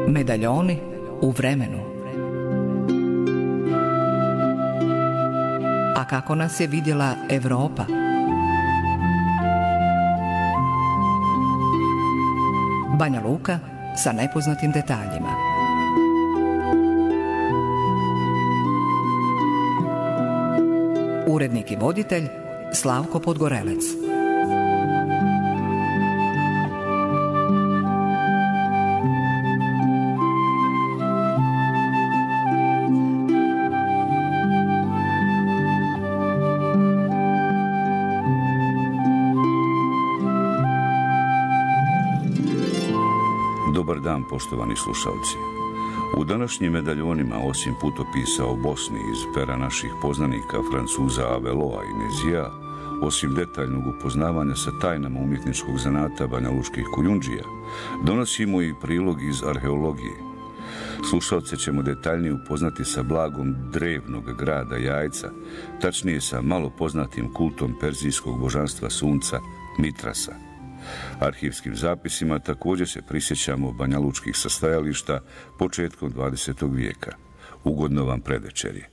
Medaljoni u vremenu. A kako nas je vidjela Europa? Banja Luka sa nepoznatim detaljima. Urednik i voditelj Slavko Podgorelec. Dobar dan, poštovani slušalci. U današnjim medaljonima, osim putopisa o Bosni iz pera naših poznanika Francuza Aveloa i Nezija, osim detaljnog upoznavanja sa tajnama umjetničkog zanata banjalučkih kujundžija, donosimo i prilog iz arheologije. Slušalce ćemo detaljnije upoznati sa blagom drevnog grada Jajca, tačnije sa malo poznatim kultom perzijskog božanstva sunca Mitrasa. Arhivskim zapisima također se prisjećamo banjalučkih sastajališta početkom 20. vijeka. Ugodno vam predvečerje.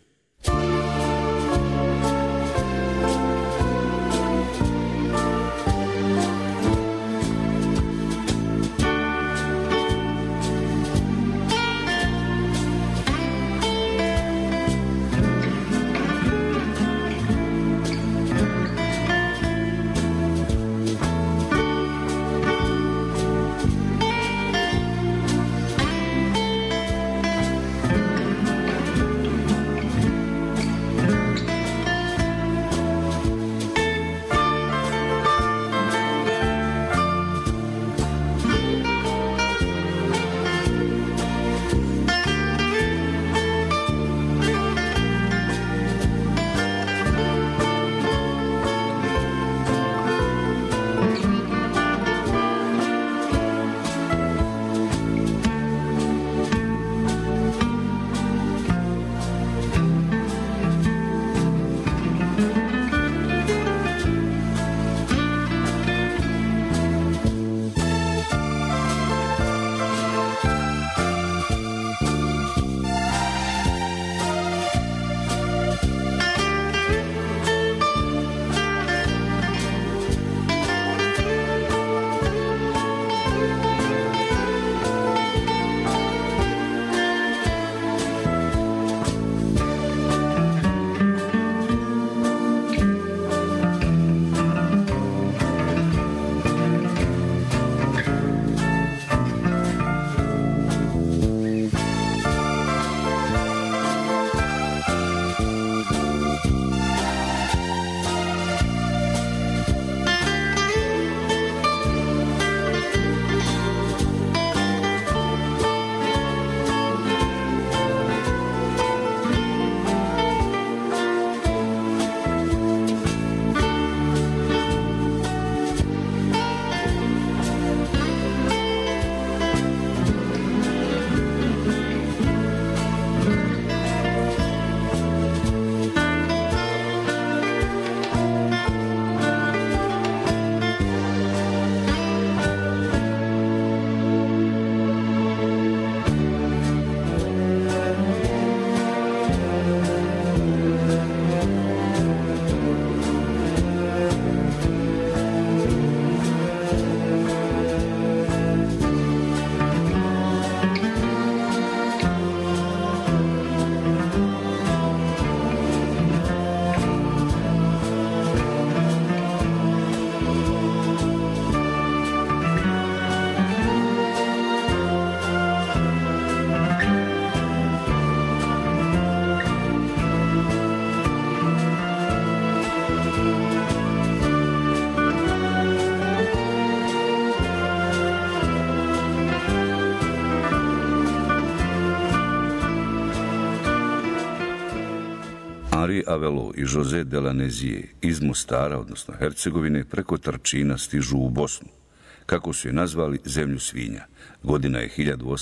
Henri Avelo i José de la Nézije iz Mostara, odnosno Hercegovine, preko Trčina stižu u Bosnu. Kako su je nazvali, zemlju svinja. Godina je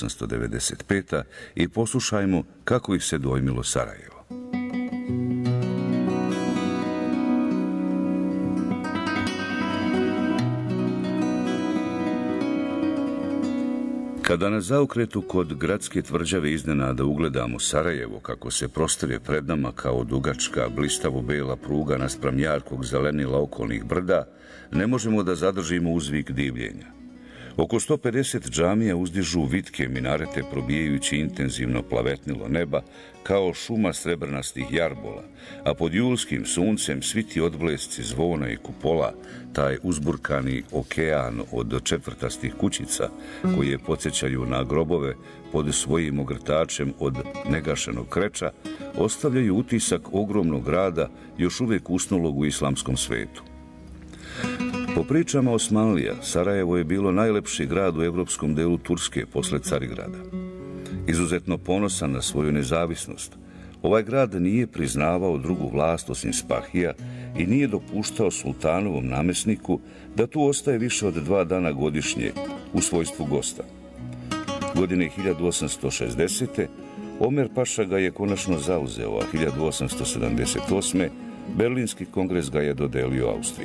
1895. i poslušajmo kako ih se dojmilo Sarajevo. Kada na zaokretu kod gradske tvrđave iznenada ugledamo Sarajevo kako se prostire pred nama kao dugačka, blistavo bela pruga naspram jarkog zelenila okolnih brda, ne možemo da zadržimo uzvik divljenja. Oko 150 džamija uzdižu vitke minarete probijajući intenzivno plavetnilo neba kao šuma srebrnastih jarbola, a pod julskim suncem svi ti odblesci zvona i kupola, taj uzburkani okean od četvrtastih kućica koje podsjećaju na grobove pod svojim ogrtačem od negašenog kreča, ostavljaju utisak ogromnog grada još uvijek usnulog u islamskom svetu. Po pričama Osmanlija, Sarajevo je bilo najlepši grad u evropskom delu Turske posle Carigrada. Izuzetno ponosan na svoju nezavisnost, ovaj grad nije priznavao drugu vlast osim Spahija i nije dopuštao sultanovom namjesniku da tu ostaje više od 2 dana godišnje u svojstvu gosta. Godine 1860. Omer Paša ga je konačno zauzeo, a 1878. Berlinski kongres ga je dodelio Austriji.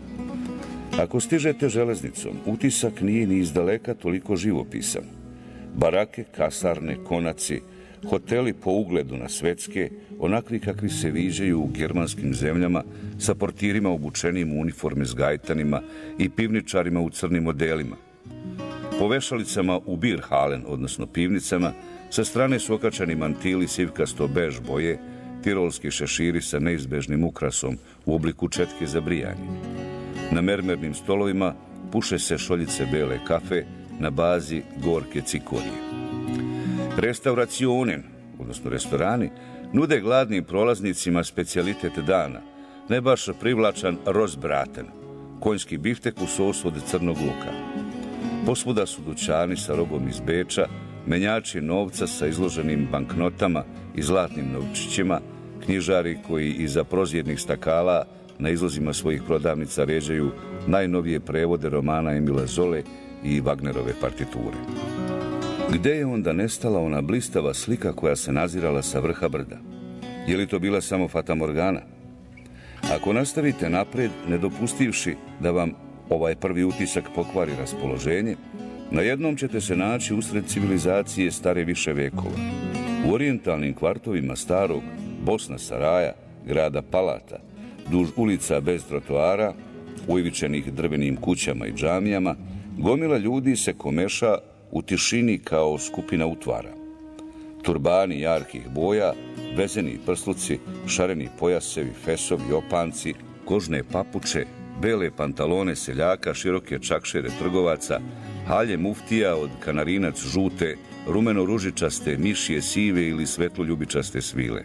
Ako stižete železnicom, utisak nije ni izdaleka toliko živopisan. Barake, kasarne, konaci, hoteli po ugledu na svetske, onakvi kakvi se viđaju u germanskim zemljama, sa portirima obučenim u uniforme s gajtanima i pivničarima u crnim odelima. Po vešalicama u Bierhalen, odnosno pivnicama, sa strane su okačani mantili sivkasto bež boje, tirolski šeširi sa neizbežnim ukrasom u obliku četke za brijanje. Na mermernim stolovima puše se šoljice bele kafe na bazi gorke cikorije. Restauracionen, odnosno restorani, nude gladnim prolaznicima specijalitet dana, ne baš privlačan rozbraten, konjski biftek u sosu od crnog luka. Posvuda su dućani sa robom iz Beča, menjači novca sa izloženim banknotama i zlatnim novčićima, knjižari koji iza prozirnih stakala na izlozima svojih prodavnica ređaju najnovije prevode romana Emila Zole i Wagnerove partiture. Gde je onda nestala ona blistava slika koja se nazirala sa vrha brda? Je li to bila samo fatamorgana? Ako nastavite napred, ne dopustivši da vam ovaj prvi utisak pokvari raspoloženje, na jednom ćete se naći usred civilizacije stare više vekova. U orijentalnim kvartovima starog Bosna Saraja, grada Palata, duž ulica bez trotoara, ujvičenih drvenim kućama i džamijama, gomila ljudi se komeša u tišini kao skupina utvara. Turbani jarkih boja, vezeni prsluci, šareni pojasevi, fesovi, opanci, kožne papuče, bele pantalone seljaka, široke čakšere trgovaca, halje muftija od kanarinac žute, rumeno-ružičaste, mišje sive ili svetloljubičaste svile.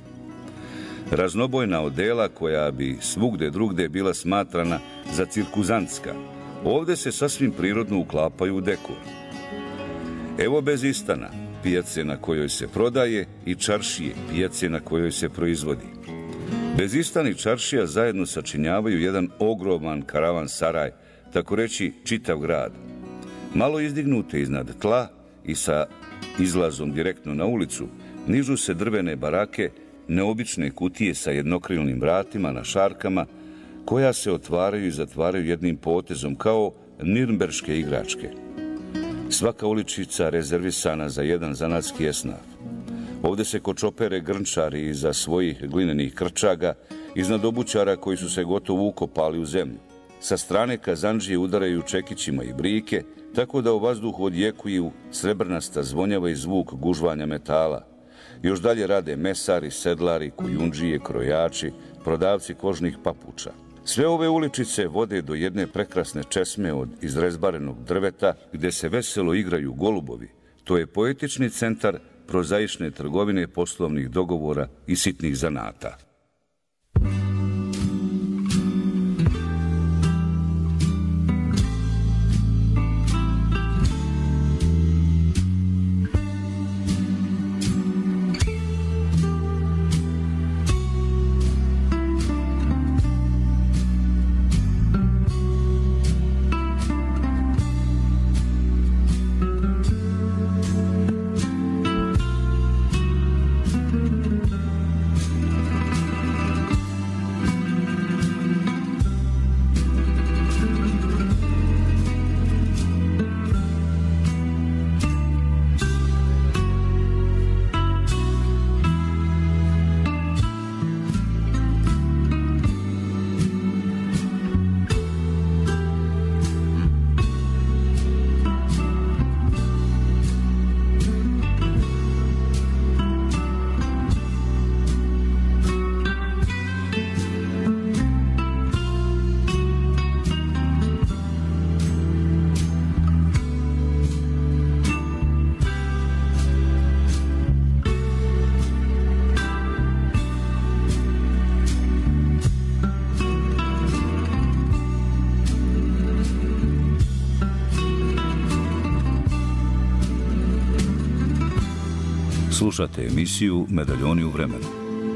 Raznobojna odela koja bi svugde drugde bila smatrana za cirkuzantska, ovde se sasvim prirodno uklapaju u dekor. Evo Bezistana, pijace na kojoj se prodaje, i čaršije, pijace na kojoj se proizvodi. Bezistan i čaršija zajedno sačinjavaju jedan ogroman karavan saraj, tako reći čitav grad. Malo izdignute iznad tla i sa izlazom direktno na ulicu, nižu se drvene barake, neobične kutije sa jednokrilnim vratima na šarkama, koja se otvaraju i zatvaraju jednim potezom kao nirnberške igračke. Svaka uličica rezervisana za jedan zanatski esnaf. Ovde se kočopere grnčari iza svojih glinenih krčaga, iznad obućara koji su se gotovo ukopali u zemlju. Sa strane kazandžije udaraju čekićima i brike, tako da u vazduhu odjekuju srebrnasta zvonjava i zvuk gužvanja metala. Još dalje rade mesari, sedlari, kujundžije, krojači, prodavci kožnih papuča. Sve ove uličice vode do jedne prekrasne česme od izrezbarenog drveta gde se veselo igraju golubovi. To je poetični centar prozaične trgovine, poslovnih dogovora i sitnih zanata. Slušate emisiju Medaljoni u vremenu.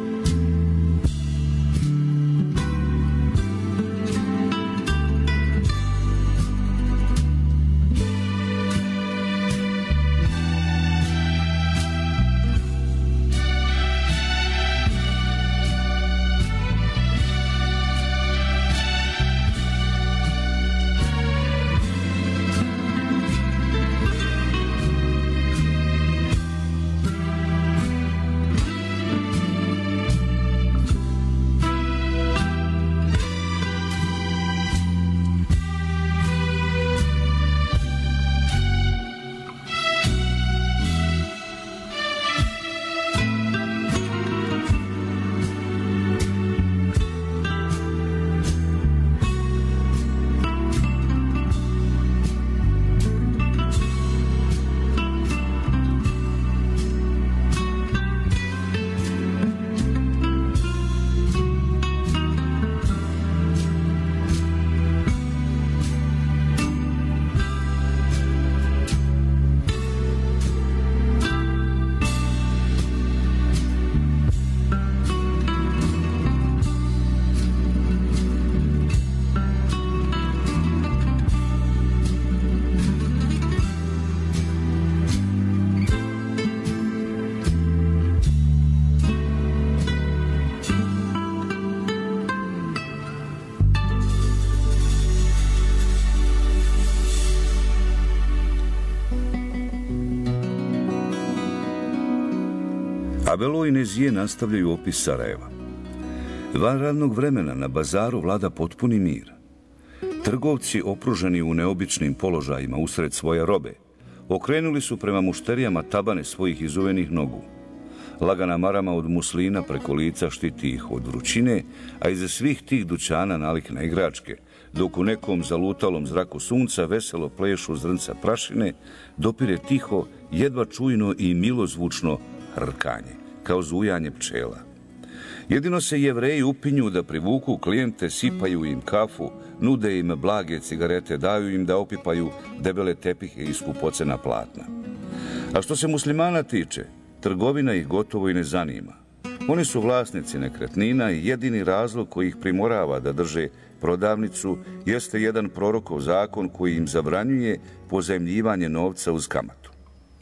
Avelo i Nezije nastavljaju opis Sarajeva. Van radnog vremena na bazaru vlada potpuni mir. Trgovci, opruženi u neobičnim položajima usred svoje robe, okrenuli su prema mušterijama tabane svojih izuvenih nogu. Lagana marama od muslina preko lica štiti ih od vrućine, a iza svih tih dućana nalik na igračke, dok u nekom zalutalom zraku sunca veselo plešu zrnca prašine, dopire tiho, jedva čujno i milozvučno hrkanje, kao zujanje pčela. Jedino se Jevreji upinju da privuku klijente, sipaju im kafu, nude im blage cigarete, daju im da opipaju debele tepihe i skupocena platna. A što se muslimana tiče, trgovina ih gotovo i ne zanima. Oni su vlasnici nekretnina i jedini razlog koji ih primorava da drže prodavnicu jeste jedan prorokov zakon koji im zabranjuje pozajmljivanje novca uz kamatu.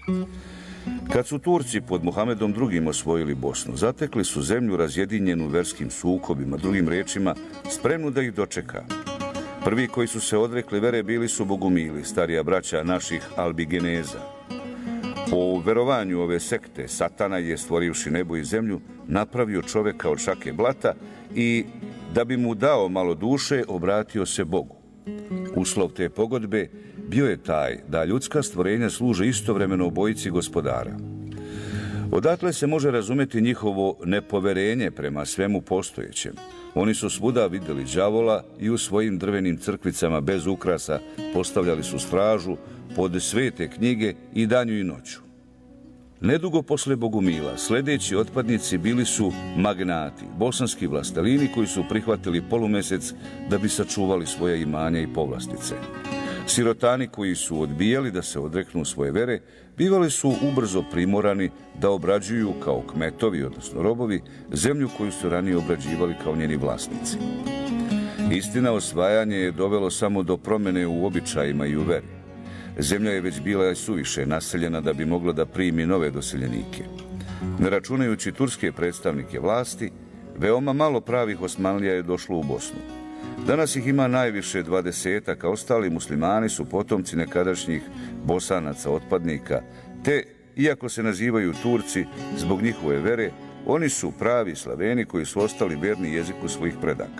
Kad su Turci pod Muhamedom II. Osvojili Bosnu, zatekli su zemlju razjedinjenu verskim sukobima, drugim riječima, spremnu da ih dočeka. Prvi koji su se odrekli vere bili su Bogumili, starija braća naših Albigeneza. Po verovanju ove sekte, Satana je, stvorivši nebo i zemlju, napravio čoveka od šake blata i, da bi mu dao malo duše, obratio se Bogu. Uslov te pogodbe bio je taj da ljudska stvorenja služe istovremeno obojici gospodara. Odatle se može razumjeti njihovo nepoverenje prema svemu postojećem. Oni su svuda vidjeli đavola i u svojim drvenim crkvicama bez ukrasa postavljali su stražu pod svete knjige i danju i noću. Nedugo posle Bogumila sljedeći otpadnici bili su magnati, bosanski vlastelini koji su prihvatili polumesec da bi sačuvali svoje imanja i povlastice. Sirotani koji su odbijali da se odreknu svoje vere, bivali su ubrzo primorani da obrađuju kao kmetovi, odnosno robovi, zemlju koju su ranije obrađivali kao njeni vlasnici. Istina, osvajanje je dovelo samo do promjene u običajima i u veri. Zemlja je već bila suviše naseljena da bi mogla da primi nove doseljenike. Ne računajući turske predstavnike vlasti, veoma malo pravih Osmanlija je došlo u Bosnu. Danas ih ima najviše 20, a ostali muslimani su potomci nekadašnjih Bosanaca otpadnika, te, iako se nazivaju Turci zbog njihove vere, oni su pravi Slaveni koji su ostali verni jeziku svojih predaka.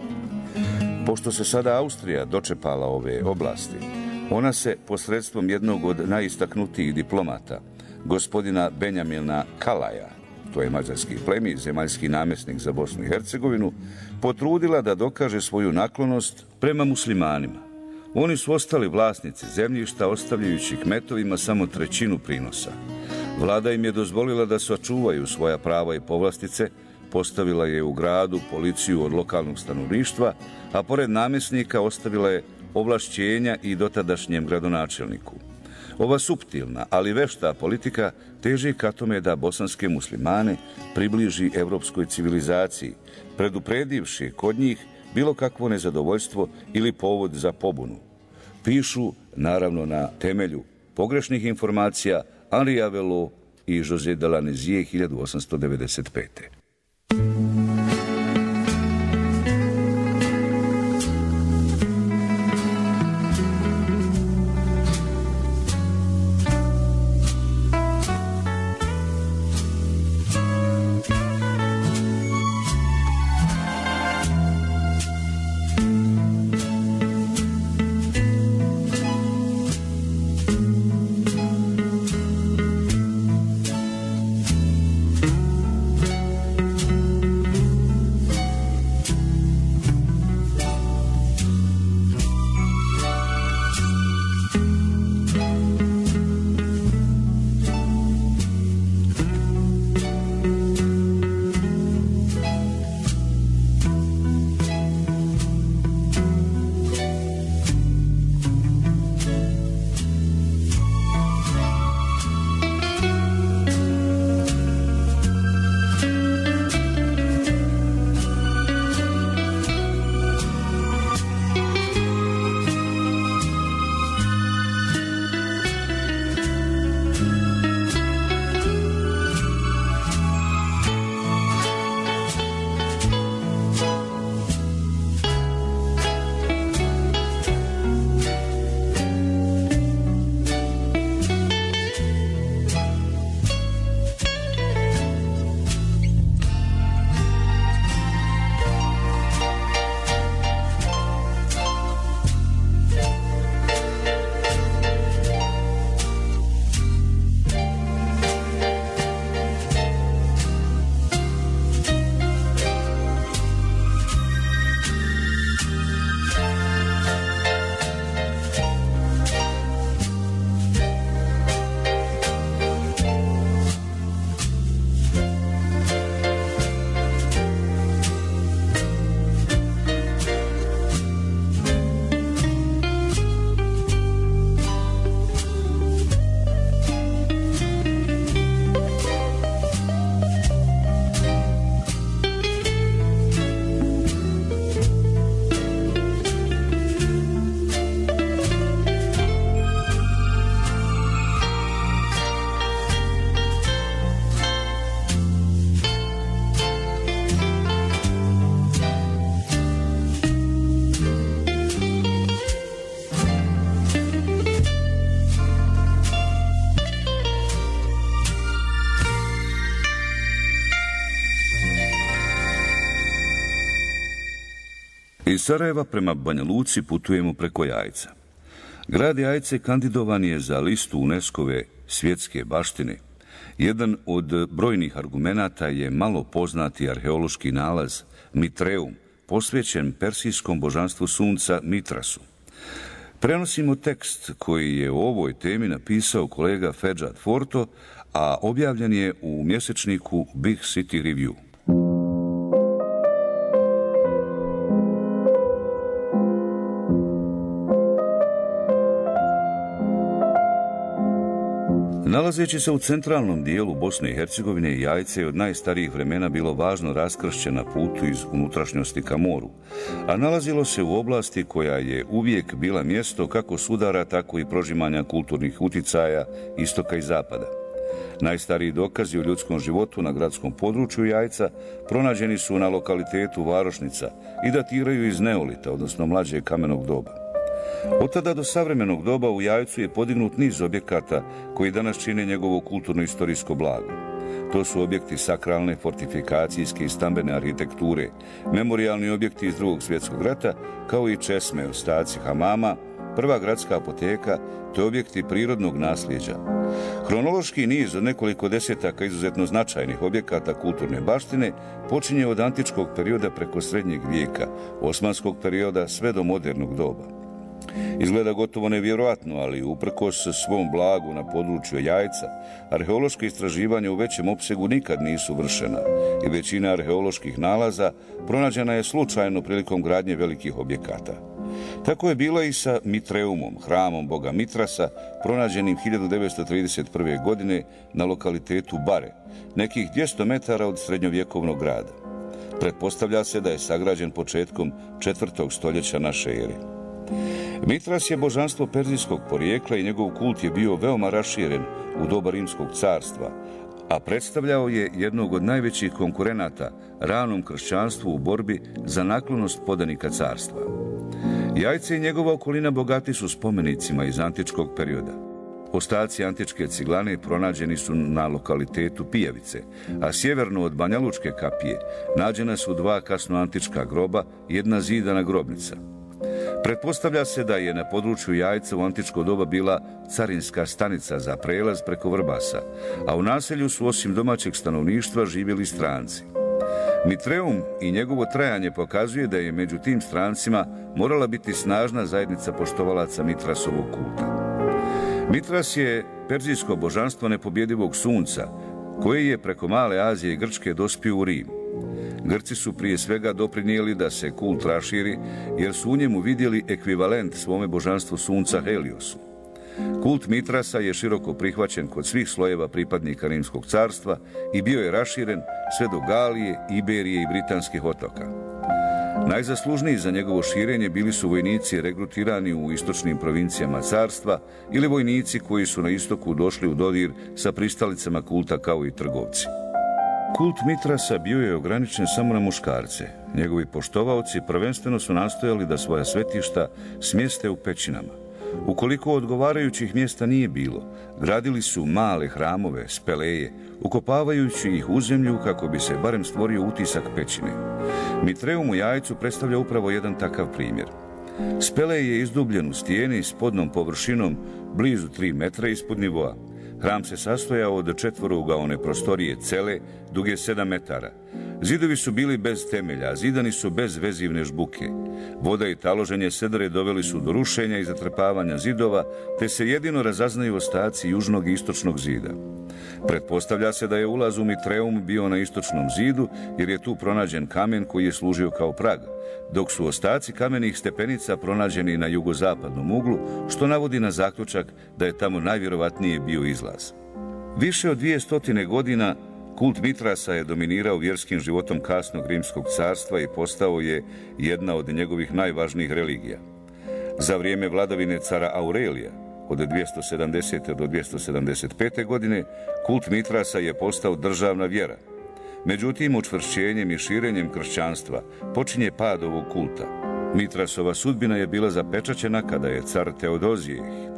Pošto se sada Austrija dočepala ove oblasti, ona se posredstvom jednog od najistaknutijih diplomata, gospodina Benjamina Kalaja, to je mađarski plemić, zemaljski namjesnik za Bosnu i Hercegovinu, potrudila da dokaže svoju naklonost prema muslimanima. Oni su ostali vlasnici zemljišta, ostavljajući kmetovima samo 1/3 prinosa. Vlada im je dozvolila da sačuvaju svoja prava i povlastice, postavila je u gradu policiju od lokalnog stanovništva, a pored namjesnika ostavila je ovlašćenja i dotadašnjem gradonačelniku. Ova suptilna, ali vešta politika teži ka tome da bosanske muslimane približi evropskoj civilizaciji, predupredivši kod njih bilo kakvo nezadovoljstvo ili povod za pobunu. Pišu, naravno na temelju pogrešnih informacija, Henri Avelot i José de la Nézier 1895. Iz Sarajeva prema Banja Luci putujemo preko Jajca. Grad Jajce kandidovan je za listu UNESCO-ve svjetske baštine. Jedan od brojnih argumenata je malo poznati arheološki nalaz Mitreum, posvećen persijskom božanstvu sunca Mitrasu. Prenosimo tekst koji je o ovoj temi napisao kolega Feđat Forto, a objavljen je u mjesečniku Big City Review. Nalazeći se u centralnom dijelu Bosne i Hercegovine, Jajce je od najstarijih vremena bilo važno raskršće na putu iz unutrašnjosti ka moru, a nalazilo se u oblasti koja je uvijek bila mjesto kako sudara, tako i prožimanja kulturnih uticaja istoka i zapada. Najstariji dokazi o ljudskom životu na gradskom području Jajca pronađeni su na lokalitetu Varošnica i datiraju iz neolita, odnosno mlađeg kamenog doba. Od tada do savremenog doba u Jajcu je podignut niz objekata koji danas čine njegovo kulturno-istorijsko blago. To su objekti sakralne, fortifikacijske i stambene arhitekture, memorijalni objekti iz II. Svjetskog rata, kao i česme, ostaci hamama, prva gradska apoteka, te objekti prirodnog nasljeđa. Hronološki niz od nekoliko desetaka izuzetno značajnih objekata kulturne baštine počinje od antičkog perioda preko srednjeg vijeka, osmanskog perioda sve do modernog doba. Izgleda gotovo nevjerojatno, ali uprkos svom blagu na području Jajca, arheološke istraživanja u većem opsegu nikad nisu vršena i većina arheoloških nalaza pronađena je slučajno prilikom gradnje velikih objekata. Tako je bilo i sa Mitreumom, hramom boga Mitrasa, pronađenim 1931. godine na lokalitetu Bare, nekih 200 metara od srednjovjekovnog grada. Pretpostavlja se da je sagrađen početkom 4. stoljeća naše ere. Mitras je božanstvo perzijskog porijekla i njegov kult je bio veoma raširen u doba Rimskog carstva, a predstavljao je jednog od najvećih konkurenata ranom kršćanstvu u borbi za naklonost podanika carstva. Jajce i njegova okolina bogati su spomenicima iz antičkog perioda. Ostaci antičke ciglane pronađeni su na lokalitetu Pijavice, a sjeverno od Banja Lučke kapije nađena su 2 kasnoantička groba i 1 zidana grobnica. Pretpostavlja se da je na području Jajca u antičko doba bila carinska stanica za prelaz preko Vrbasa, a u naselju su osim domaćeg stanovništva živjeli stranci. Mitreum i njegovo trajanje pokazuje da je među tim strancima morala biti snažna zajednica poštovalaca Mitrasovog kulta. Mitras je perzijsko božanstvo nepobjedivog sunca, koje je preko Male Azije i Grčke dospio u Rim. Grci su prije svega doprinijeli da se kult raširi, jer su u njemu vidjeli ekvivalent svome božanstvu sunca Heliosu. Kult Mitrasa je široko prihvaćen kod svih slojeva pripadnika Rimskog carstva i bio je raširen sve do Galije, Iberije i Britanskih otoka. Najzaslužniji za njegovo širenje bili su vojnici regrutirani u istočnim provincijama carstva ili vojnici koji su na istoku došli u dodir sa pristalicama kulta kao i trgovci. Kult Mitrasa bio je ograničen samo na muškarce. Njegovi poštovaoci prvenstveno su nastojali da svoja svetišta smjeste u pećinama. Ukoliko odgovarajućih mjesta nije bilo, gradili su male hramove, speleje, ukopavajući ih u zemlju kako bi se barem stvorio utisak pećine. Mitreum u Jajcu predstavlja upravo jedan takav primjer. Spelej je izdubljen u stijeni s podnom površinom blizu 3 metra ispod nivoa. Hram se sastojao od 4-ugaone prostorije cele, duge 7 metara. Zidovi su bili bez temelja, a zidani su bez vezivne žbuke. Voda i taloženje sedre doveli su do rušenja i zatrpavanja zidova, te se jedino razaznaju ostaci južnog i istočnog zida. Pretpostavlja se da je ulaz u Mitreum bio na istočnom zidu, jer je tu pronađen kamen koji je služio kao prag, dok su ostaci kamenih stepenica pronađeni na jugozapadnom uglu, što navodi na zaključak da je tamo najvjerovatnije bio izlaz. Više od 200 godina kult Mitrasa je dominirao vjerskim životom kasnog Rimskog carstva i postao je jedna od njegovih najvažnijih religija. Za vrijeme vladavine cara Aurelija, od 270. do 275. godine, kult Mitrasa je postao državna vjera. Međutim, učvršćenjem i širenjem kršćanstva počinje pad ovog kulta. Mitrasova sudbina je bila zapečaćena kada je car Teodozije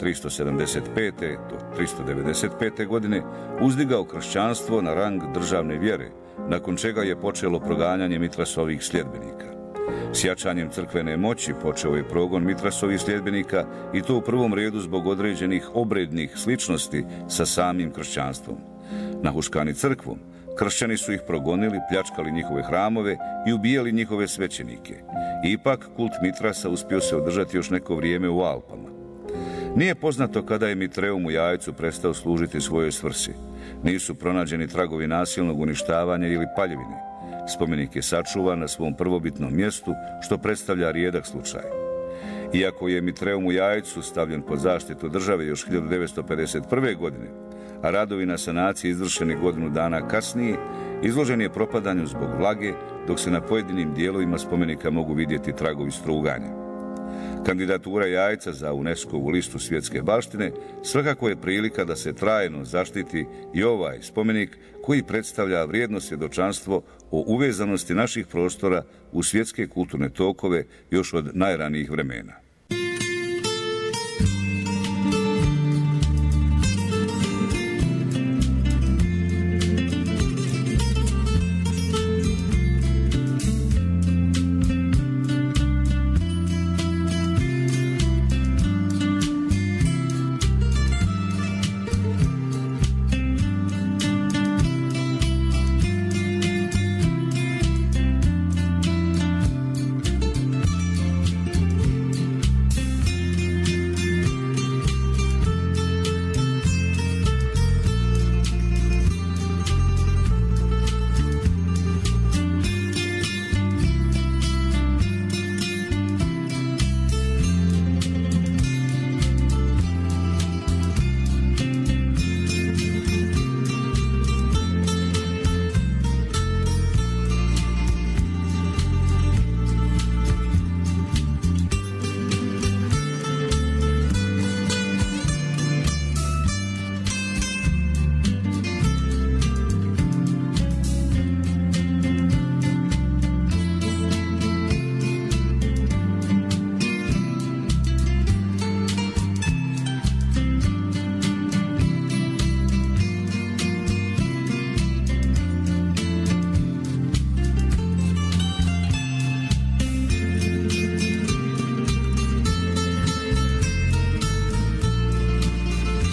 375. do 395. godine uzdigao kršćanstvo na rang državne vjere, nakon čega je počelo proganjanje Mitrasovih sljedbenika. S jačanjem crkvene moći počeo je progon Mitrasovih sljedbenika i to u prvom redu zbog određenih obrednih sličnosti sa samim kršćanstvom. Nahuškani crkvom, kršćani su ih progonili, pljačkali njihove hramove i ubijali njihove svećenike. Ipak, kult Mitrasa uspio se održati još neko vrijeme u Alpama. Nije poznato kada je Mitreum u Jajcu prestao služiti svojoj svrsi. Nisu pronađeni tragovi nasilnog uništavanja ili paljevine. Spomenik je sačuvan na svom prvobitnom mjestu, što predstavlja rijedak slučaj. Iako je Mitreum u Jajcu stavljen pod zaštitu države još 1951. godine, a radovi na sanaciji izvršeni godinu dana kasnije, izložen je propadanju zbog vlage, dok se na pojedinim dijelovima spomenika mogu vidjeti tragovi struganja. Kandidatura Jajca za UNESCO-vu listu svjetske baštine svakako je prilika da se trajno zaštiti i ovaj spomenik koji predstavlja vrijedno svjedočanstvo o uvezanosti naših prostora u svjetske kulturne tokove još od najranijih vremena.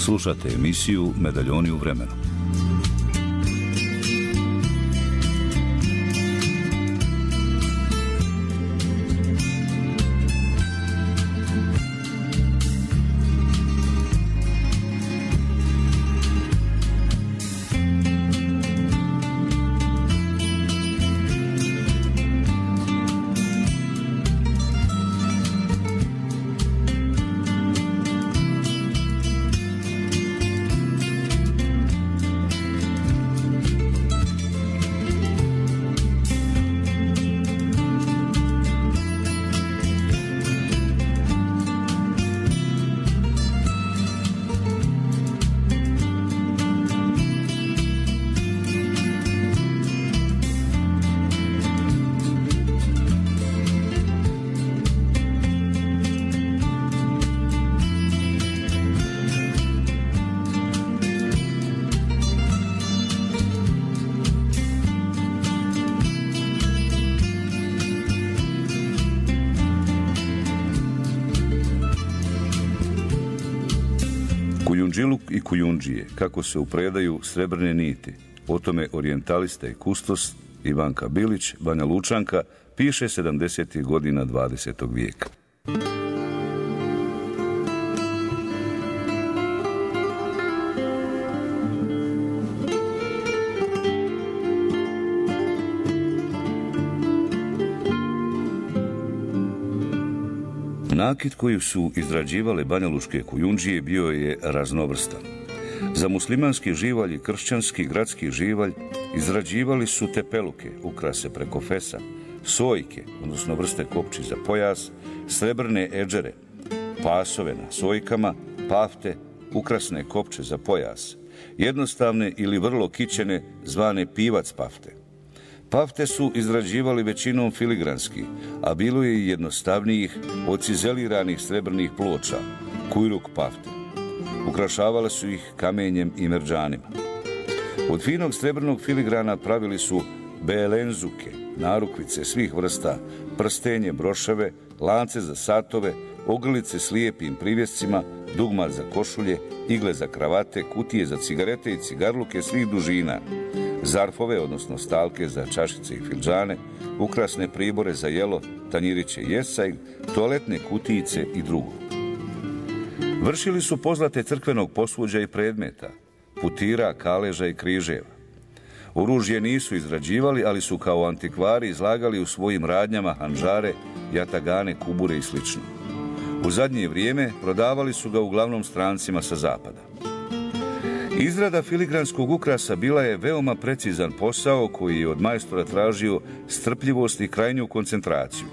Slušate emisiju Medaljoni u vremenu. Kujundžiluk i kujundžije, kako se upredaju srebrne niti, o tome orijentalista i kustos Ivanka Bilić, Banja Lučanka, piše 70. godina 20. vijeka. Nakit koji su izrađivale banjalučke kujundžije bio je raznovrstan. Za muslimanski živalj i kršćanski gradski živalj izrađivali su tepeluke, ukrase preko fesa, sojke, odnosno vrste kopči za pojas, srebrne edžere, pasove na sojkama, pafte, ukrasne kopče za pojas, jednostavne ili vrlo kićene zvane pivac pafte. Pafte su izrađivali većinom filigranski, a bilo je i jednostavnijih od cizeliranih srebrnih ploča, kujruk pafte. Ukrašavale su ih kamenjem i merđanima. Od finog srebrnog filigrana pravili su belenzuke, narukvice svih vrsta, prstenje, broševe, lance za satove, ogrlice s lijepim privjescima, dugmad za košulje, igle za kravate, kutije za cigarete i cigarluke svih dužina, zarfove, odnosno stalke za čašice i filđane, ukrasne pribore za jelo, tanjiriće i jesaj, toaletne kutijice i drugo. Vršili su pozlate crkvenog posvuđa i predmeta, putira, kaleža i križeva. Oružje nisu izrađivali, ali su kao antikvari izlagali u svojim radnjama handžare, jatagane, kubure i sl. U zadnje vrijeme prodavali su ga uglavnom strancima sa zapada. Izrada filigranskog ukrasa bila je veoma precizan posao koji je od majstora tražio strpljivost i krajnju koncentraciju.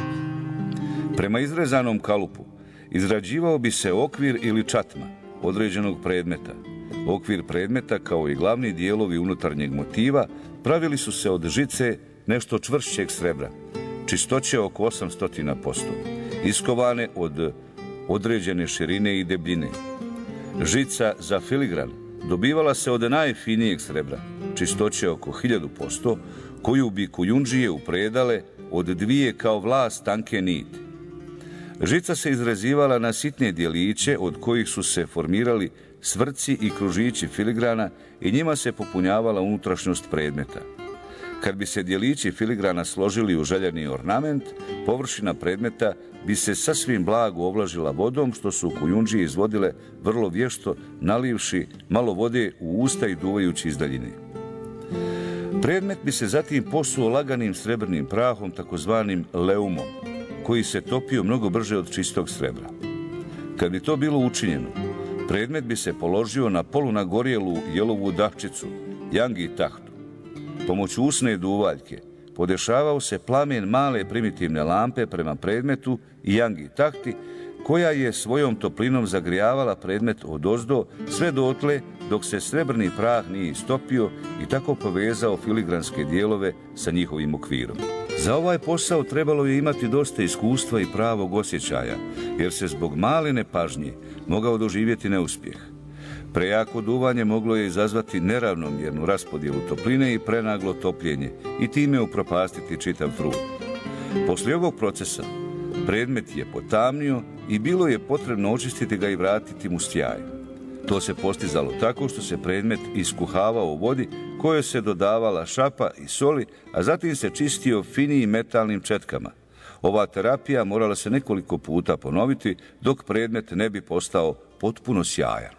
Prema izrezanom kalupu izrađivao bi se okvir ili čatma određenog predmeta. Okvir predmeta, kao i glavni dijelovi unutarnjeg motiva, pravili su se od žice nešto čvršćeg srebra, čistoće oko 800%, iskovane od određene širine i debljine. Žica za filigran dobivala se od najfinijeg srebra, čistoće oko 1000%, koju bi kujundžije upredale od dvije kao vlas tanke niti. Žica se izrezivala na sitne dijeliće od kojih su se formirali svrci i kružići filigrana i njima se popunjavala unutrašnjost predmeta. Kad bi se dijelići filigrana složili u željeni ornament, površina predmeta bi se sasvim blago ovlažila vodom, što su kujundžije izvodile vrlo vješto, nalivši malo vode u usta i duvajući iz daljine. Predmet bi se zatim posuo laganim srebrnim prahom, takozvanim leumom, koji se topio mnogo brže od čistog srebra. Kad bi to bilo učinjeno, predmet bi se položio na polunagorjelu jelovu dahčicu, jangi tahtu. Pomoću usne duvaljke podešavao se plamen male primitivne lampe prema predmetu i jangi tahti, koja je svojom toplinom zagrijavala predmet odozdo sve dotle dok se srebrni prah nije istopio i tako povezao filigranske dijelove sa njihovim okvirom. Za ovaj posao trebalo je imati dosta iskustva i pravog osjećaja, jer se zbog male nepažnje mogao doživjeti neuspjeh. Prejako duvanje moglo je izazvati neravnomjernu raspodjelu topline i prenaglo topljenje i time upropastiti čitav trud. Poslije ovog procesa predmet je potamnio i bilo je potrebno očistiti ga i vratiti mu sjaj. To se postizalo tako što se predmet iskuhavao u vodi kojoj se dodavala šapa i soli, a zatim se čistio finijim metalnim četkama. Ova terapija morala se nekoliko puta ponoviti dok predmet ne bi postao potpuno sjajan.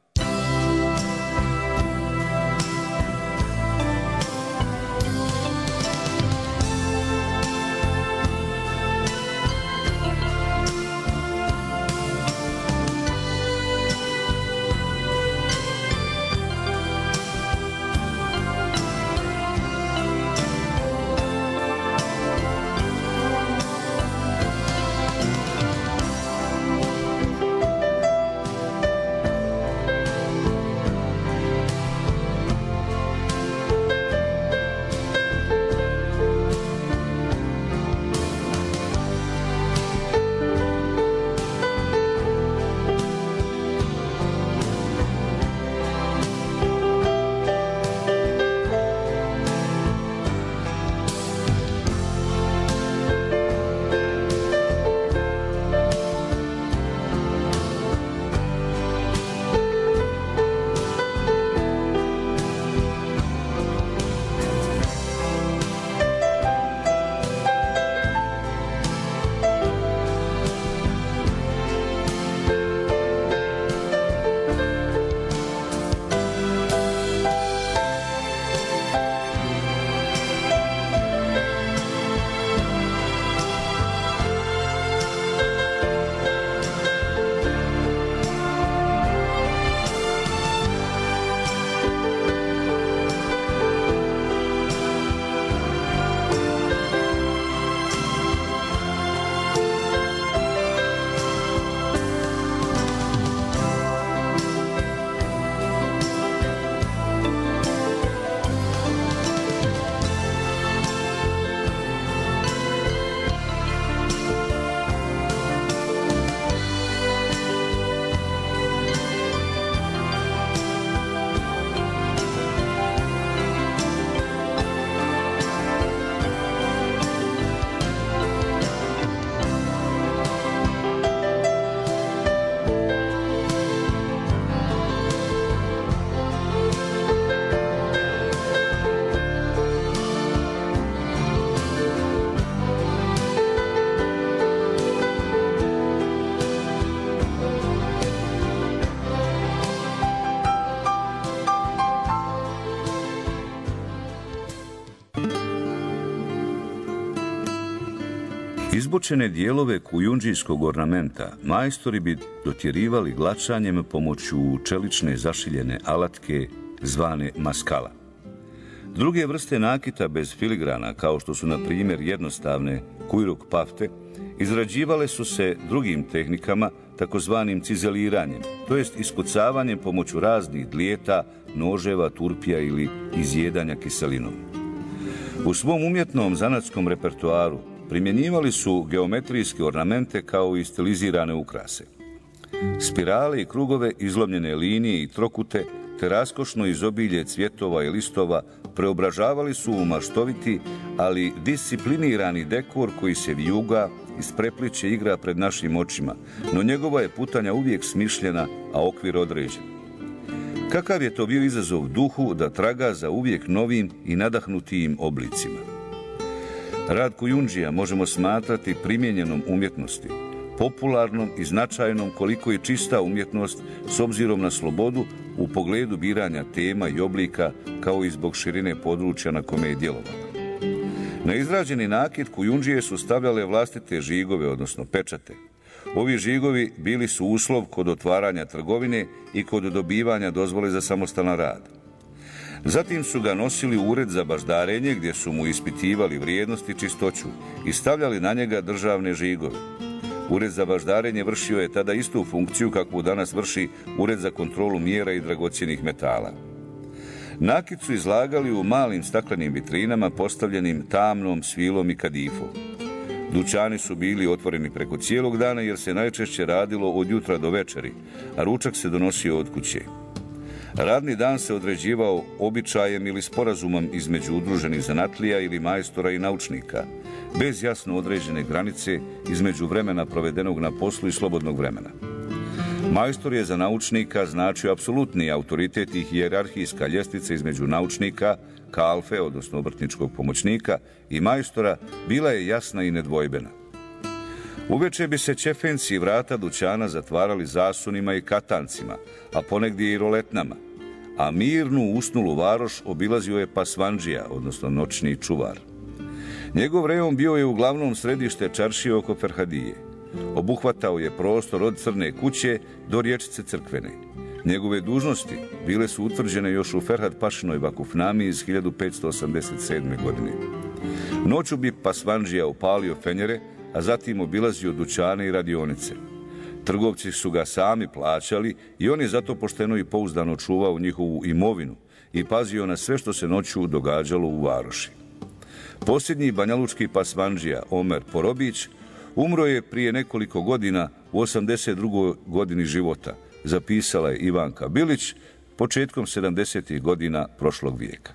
Izbočene dijelove kujundžijskog ornamenta majstori bi dotjerivali glačanjem pomoću čelične zašiljene alatke zvane maskala. Druge vrste nakita bez filigrana, kao što su na primjer jednostavne kujruk pafte, izrađivale su se drugim tehnikama, takozvanim cizeliranjem, to jest iskucavanjem pomoću raznih dlijeta, noževa, turpija ili izjedanja kiselinom. U svom umjetnom zanatskom repertoaru primjenjivali su geometrijske ornamente kao i stilizirane ukrase. Spirale i krugove, izlomljene linije i trokute, te raskošno izobilje cvjetova i listova preobražavali su u maštoviti, ali disciplinirani dekor koji se vijuga, isprepliće igra pred našim očima, no njegova je putanja uvijek smišljena, a okvir određen. Kakav je to bio izazov duhu da traga za uvijek novim i nadahnutijim oblicima. Rad kujundžija možemo smatrati primijenjenom umjetnosti, popularnom i značajnom koliko i čista umjetnost s obzirom na slobodu u pogledu biranja tema i oblika, kao i zbog širine područja na kome je djelovala. Na izrađeni nakit kujundžije su stavljale vlastite žigove, odnosno pečate. Ovi žigovi bili su uslov kod otvaranja trgovine i kod dobivanja dozvole za samostalan rad. Zatim su ga nosili u ured za baždarenje gdje su mu ispitivali vrijednost i čistoću i stavljali na njega državne žigove. Ured za baždarenje vršio je tada istu funkciju kakvu danas vrši Ured za kontrolu mjera i dragocjenih metala. Nakit su izlagali u malim staklenim vitrinama postavljenim tamnom svilom i kadifom. Dućani su bili otvoreni preko cijelog dana jer se najčešće radilo od jutra do večeri, a ručak se donosio od kuće. Radni dan se određivao običajem ili sporazumom između udruženih zanatlija ili majstora i naučnika, bez jasno određene granice između vremena provedenog na poslu i slobodnog vremena. Majstor je za naučnika značio apsolutni autoritet i hijerarhijska ljestvica između naučnika, kalfe, odnosno obrtničkog pomoćnika, i majstora bila je jasna i nedvojbena. Uveče bi se ćefenci i vrata dućana zatvarali zasunima i katancima, a ponegdje i roletnama, a mirnu usnulu varoš obilazio je pasvandžija, odnosno noćni čuvar. Njegov rejon bio je uglavnom središte čaršije oko Ferhadije. Obuhvatao je prostor od Crne kuće do rječice Crkvene. Njegove dužnosti bile su utvrđene još u Ferhad Pašinoj vakufnami iz 1587. godine. Noću bi pasvandžija upalio fenjere, a zatim obilazio dućane i radionice. Trgovci su ga sami plaćali i on je zato pošteno i pouzdano čuvao njihovu imovinu i pazio na sve što se noću događalo u varoši. Posljednji banjalučki pasvandžija, Omer Porobić, umro je prije nekoliko godina u 82. godini života, zapisala je Ivanka Bilić početkom 70. godina prošlog vijeka.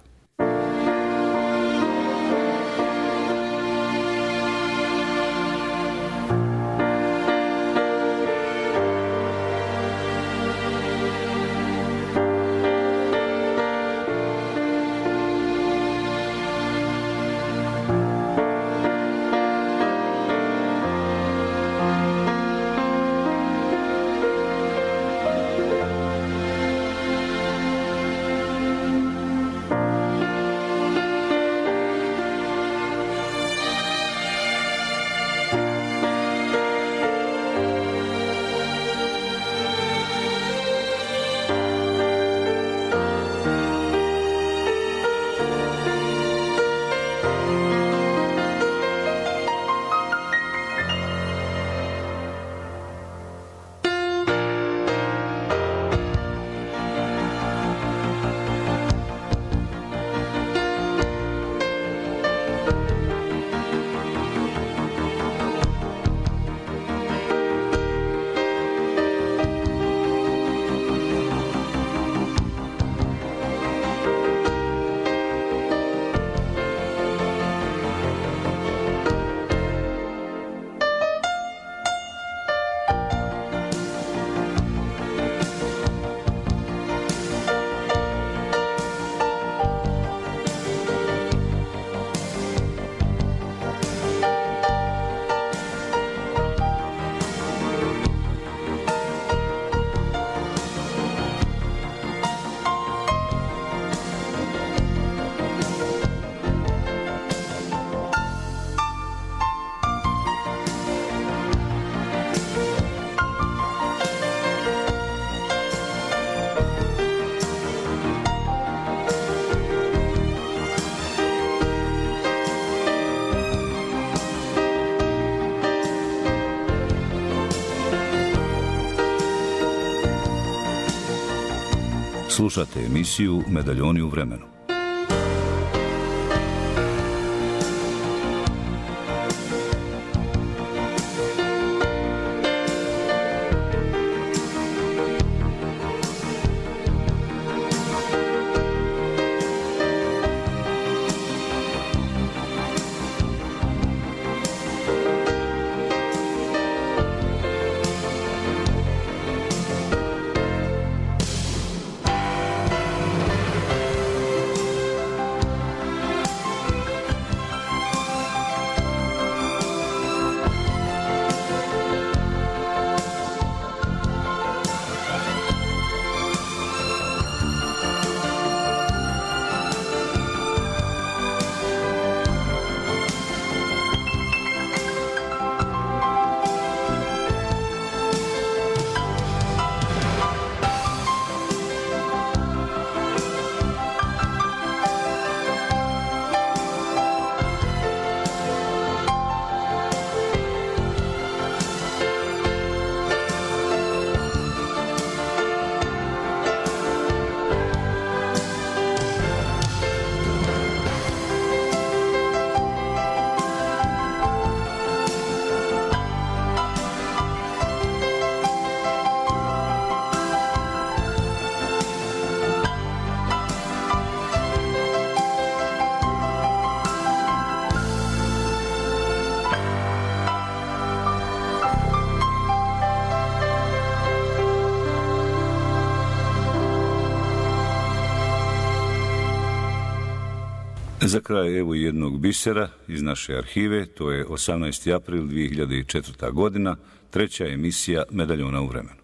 Slušate emisiju Medaljoni u vremenu. Za kraj evo jednog bisera iz naše arhive, to je 18. april 2004. godina, 3. emisija Medaljona u vremenu.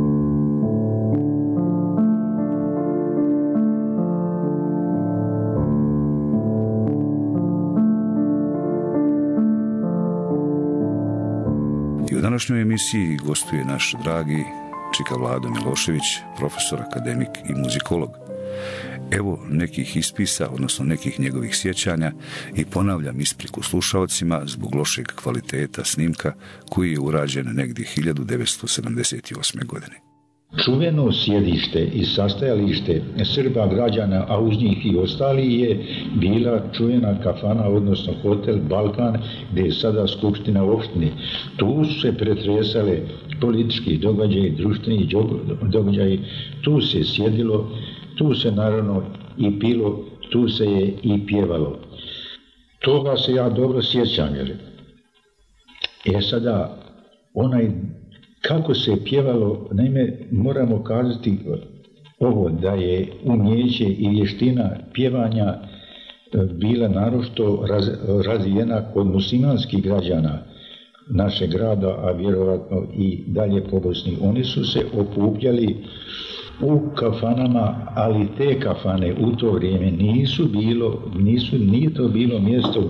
I u današnjoj emisiji gostuje naš dragi čika Vlado Milošević, profesor, akademik i muzikolog. Evo nekih ispisa, odnosno nekih njegovih sjećanja i ponavljam ispriku slušaocima zbog lošeg kvaliteta snimka koji je urađen negdje 1978. godine. Čuveno sjedište i sastajalište Srba građana, a uz njih i ostali, je bila čuvena kafana, odnosno hotel Balkan, gdje je sada skupština opštine. Tu su se pretresale politički događaji, društveni događaji, tu se sjedilo, tu se naravno i pilo, tu se je i pjevalo. Toga se ja dobro sjećam, sada, kako se pjevalo, naime, moramo kazati ovo, da je umijeće i vještina pjevanja bila naročito razvijena kod muslimanskih građana našeg grada, a vjerovatno i dalje po Bosni. Oni su se okupljali u kafanama, ali te kafane u to vrijeme nije to bilo mjesto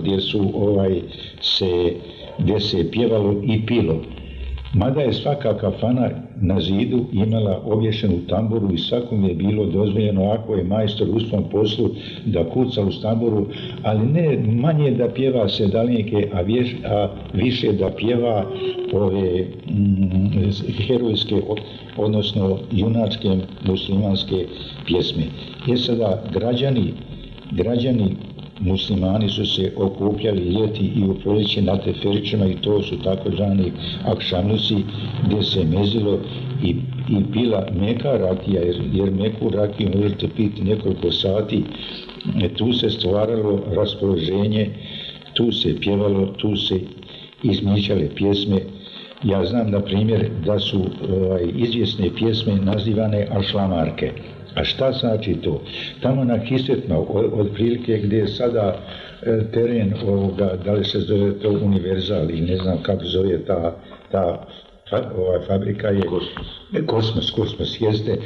gdje se pjevalo i pilo. Mada je svaka kafana na zidu imala obješenu tamburu i svakom je bilo dozvoljeno, ako je majstor u svom poslu, da kuca u tamburu, ali ne manje da pjeva sedalinke, a više da pjeva ove herojske, odnosno junačke muslimanske pjesme. Sada građani muslimani su se okupljali ljeti i u proljeće na teferićima, i to su takozvani akšamluci, gdje se mezilo i pila meka rakija, jer meku rakiju možete piti nekoliko sati. Tu se stvaralo raspoloženje, tu se pjevalo, tu se izmišljale pjesme. Ja znam, na primjer, da su izvjesne pjesme nazivane ašlamarke. A šta znači to? Tamo na Kisetma, otprilike gdje je sada teren da li se zove to Univerzal ili ne znam kako zove ta fabrika, je Kosmos, jeste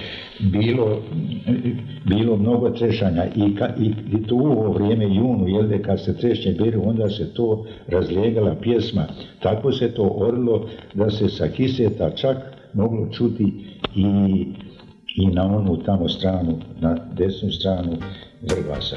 bilo mnogo trešanja i to u ovo vrijeme junu, kad se trešnje beru, onda se to razlegala pjesma. Tako se to orilo da se sa Kiseta čak moglo čuti i na onu tamo stranu, na desnu stranu Vrbasa.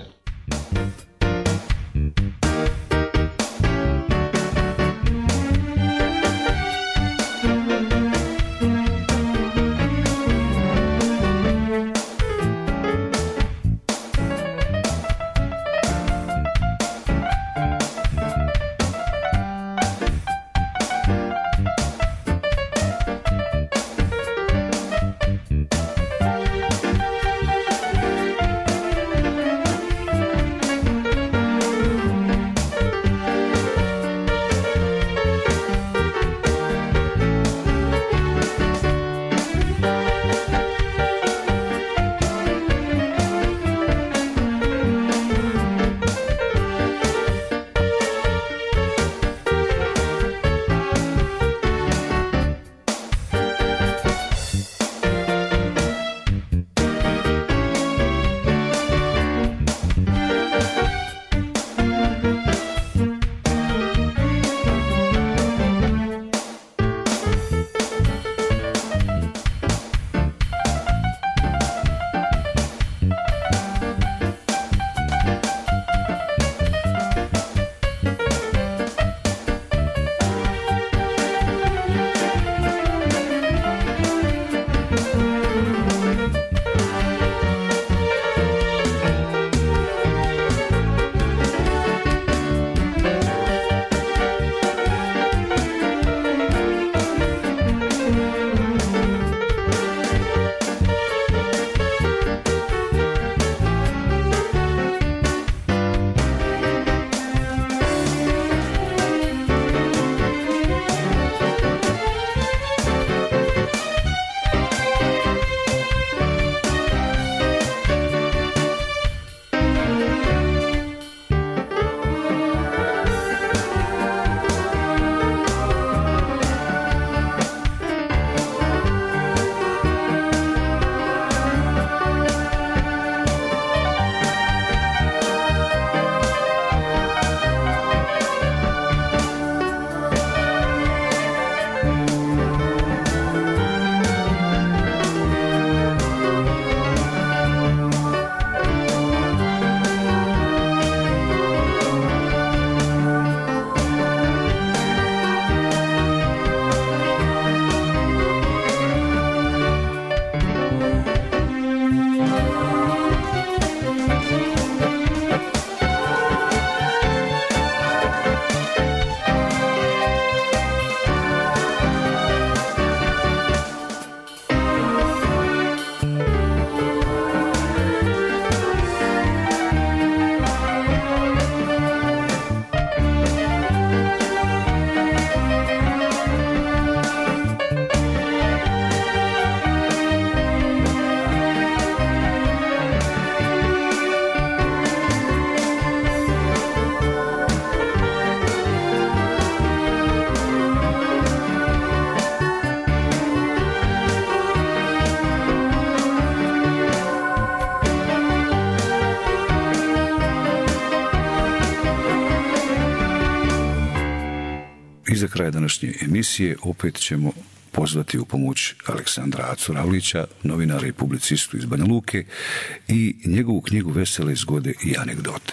I za kraj današnje emisije opet ćemo pozvati u pomoć Aleksandra Acu Ravlića, novinara i publicistu iz Banja Luke, i njegovu knjigu Vesele zgode i anegdote.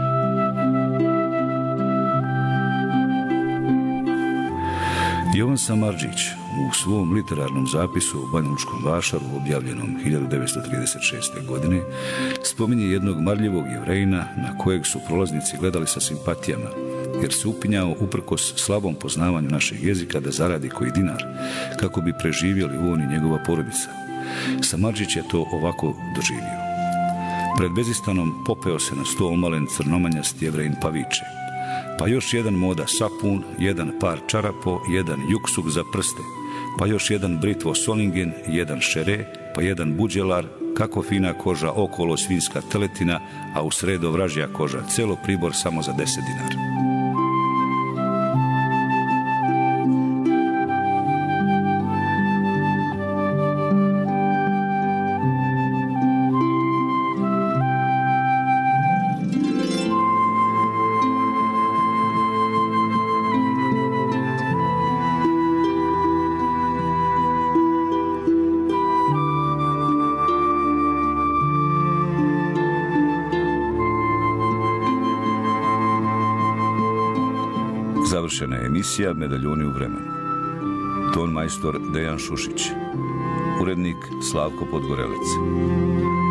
Jovan Samardžić u svom literarnom zapisu o Banjalučkom vašaru, objavljenom 1936. godine, spominje jednog marljivog Jevrejina na kojeg su prolaznici gledali sa simpatijama, jer se upinjao uprkos slabom poznavanju našeg jezika da zaradi koji dinar, kako bi preživjeli on i njegova porodica. Samardžić je to ovako doživio. Pred Bezistanom popeo se na sto omalen crnomanjast Jevrejin pa viče: pa još jedan moda sapun, jedan par čarapo, jedan juksuk za prste, pa još jedan britvo solingen, jedan šere, pa jedan buđelar, kako fina koža okolo svinjska teletina, a u sredo vražja koža, celo pribor samo za 10 dinara. Završena je emisija Medaljoni u vremenu. Ton majstor Dejan Šušić. Urednik Slavko Podgorelec.